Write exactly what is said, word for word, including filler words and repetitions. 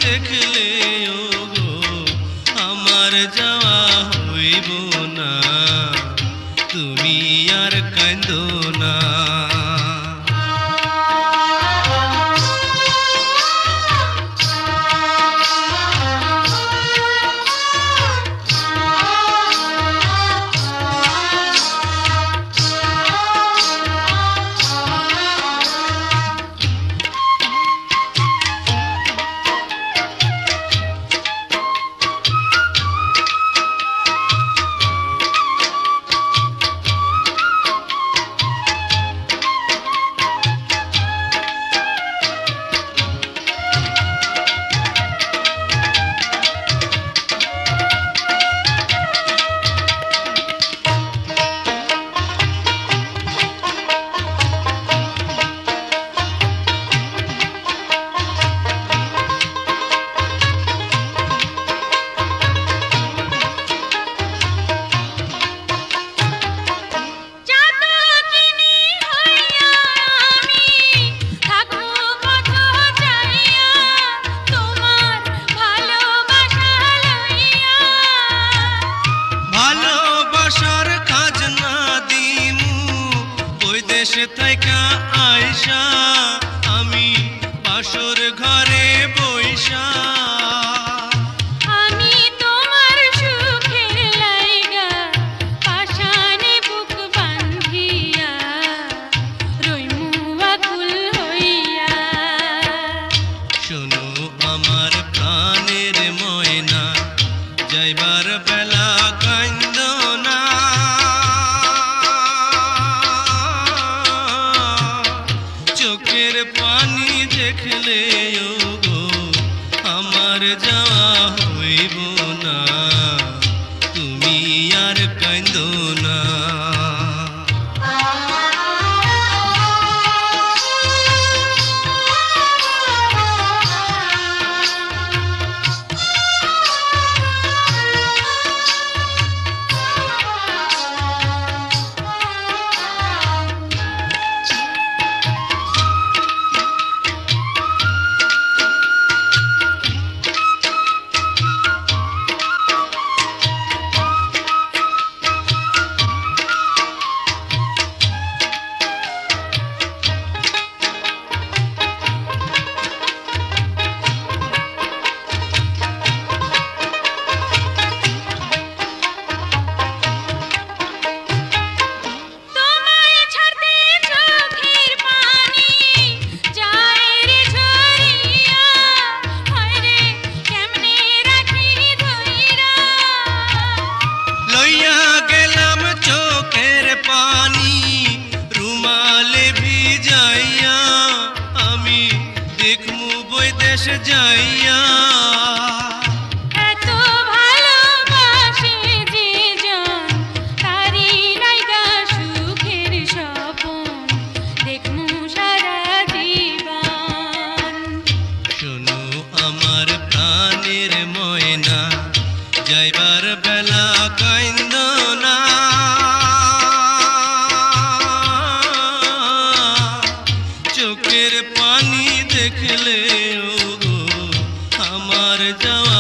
দেখলে ওগো আমার যাওয়া হইব না, তুমি আর কাঁদো না। দেশে থাইকা আইসা আমি বাসর ঘরে বইসা, আমি তোমার সুখের লাইগা পাশানে বুক বান্ধিয়া রইমু আকুল হইয়া। শোনো আমার প্রাণের ময়না, যাইবার বেলা কান্দো না, চোখের পানি দেখলে ওগো আমার যাওয়া হইব না, তুমি আর কাঁদো না। যাইয়া এত ভালোবাসে যে জন তারি নাইগা সুখের স্বপন দেখমু সারা জীবন। শোনো আমার প্রাণের ময়না, যাইবার বেলা কান্দো না, চোখের পানি দেখলে ওগো আমার যাওয়া